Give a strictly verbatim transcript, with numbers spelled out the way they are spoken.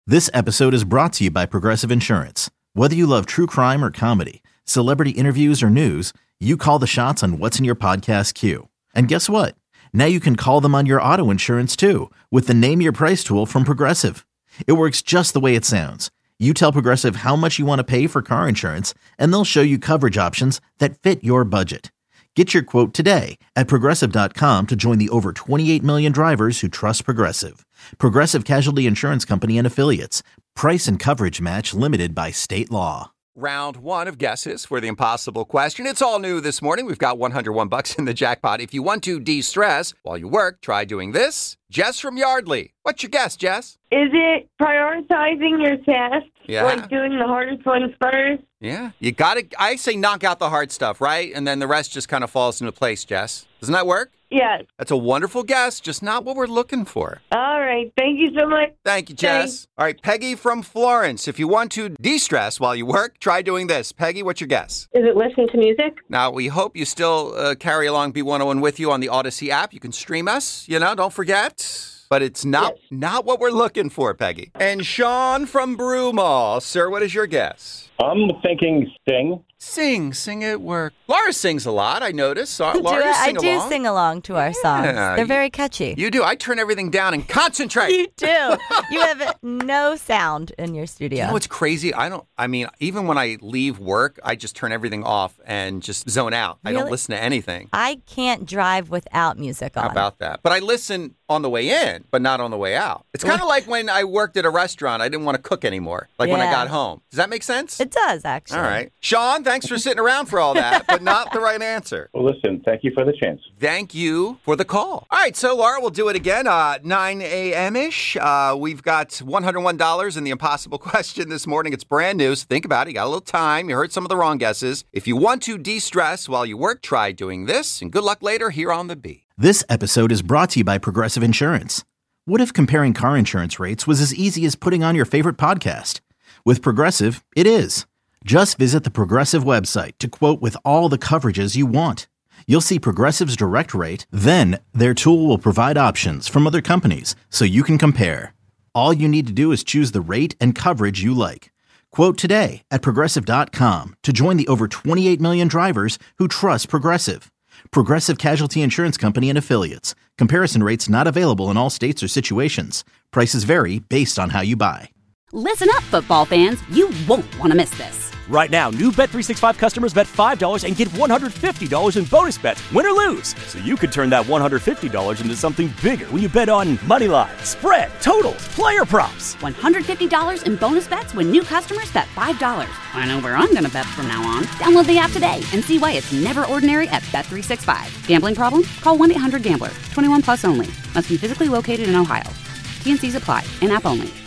This episode is brought to you by Progressive Insurance. Whether you love true crime or comedy, celebrity interviews or news, you call the shots on what's in your podcast queue. And guess what? Now you can call them on your auto insurance too with the Name Your Price tool from Progressive. It works just the way it sounds. You tell Progressive how much you want to pay for car insurance, and they'll show you coverage options that fit your budget. Get your quote today at Progressive dot com to join the over twenty-eight million drivers who trust Progressive. Progressive Casualty Insurance Company and Affiliates. Price and coverage match limited by state law. Round one of guesses for the impossible question. It's all new this morning. We've got one hundred one bucks in the jackpot. If you want to de-stress while you work, try doing this. Jess from Yardley. What's your guess, Jess? Is it prioritizing your tasks? Yeah. Like doing the hardest ones first? Yeah. You got to, I say knock out the hard stuff, right? And then the rest just kind of falls into place, Jess. Doesn't that work? Yes. That's a wonderful guess, just not what we're looking for. All right. Thank you so much. Thank you, Jess. Thanks. All right, Peggy from Florence. If you want to de-stress while you work, try doing this. Peggy, what's your guess? Is it listening to music? Now, we hope you still uh, carry along B one oh one with you on the Odyssey app. You can stream us, you know, don't forget. But it's not Yes. not what we're looking for, Peggy. And Sean from Broomall. Sir, what is your guess? I'm thinking sing. Sing, sing at work. Laura sings a lot, I notice. Uh, Do Laura, I, you I sing do along? sing along to our songs. Yeah, They're you- very catchy. You do. I turn everything down and concentrate. You do. You have no sound in your studio. You know what's crazy? I don't, I mean, even when I leave work, I just turn everything off and just zone out. I don't Really? listen to anything. I can't drive without music on. How about that? But I listen on the way in, but not on the way out. It's kind of like when I worked at a restaurant, I didn't want to cook anymore, like when I Yeah. got home. Does that make sense? It does, actually. All right. Sean, thanks for sitting around for all that, but not the right answer. Well, listen, thank you for the chance. Thank you for the call. All right, so Laura, we'll do it again, uh, nine a.m.-ish. Uh, we've got one hundred one dollars in the impossible question this morning. It's brand new, so think about it. You got a little time. You heard some of the wrong guesses. If you want to de-stress while you work, try doing this, and good luck later here on The Bee. This episode is brought to you by Progressive Insurance. What if comparing car insurance rates was as easy as putting on your favorite podcast? With Progressive, it is. Just visit the Progressive website to quote with all the coverages you want. You'll see Progressive's direct rate, then their tool will provide options from other companies so you can compare. All you need to do is choose the rate and coverage you like. Quote today at Progressive dot com to join the over twenty-eight million drivers who trust Progressive. Progressive Casualty Insurance Company and Affiliates. Comparison rates not available in all states or situations. Prices vary based on how you buy. Listen up, football fans. You won't want to miss this. Right now, new Bet three sixty-five customers bet five dollars and get one hundred fifty dollars in bonus bets, win or lose. So you could turn that one hundred fifty dollars into something bigger when you bet on money line, spread, totals, player props. one hundred fifty dollars in bonus bets when new customers bet five dollars. I know where I'm going to bet from now on. Download the app today and see why it's never ordinary at Bet three sixty-five. Gambling problem? Call one eight hundred gambler. twenty-one plus only. Must be physically located in Ohio. T and C's apply. In-app only.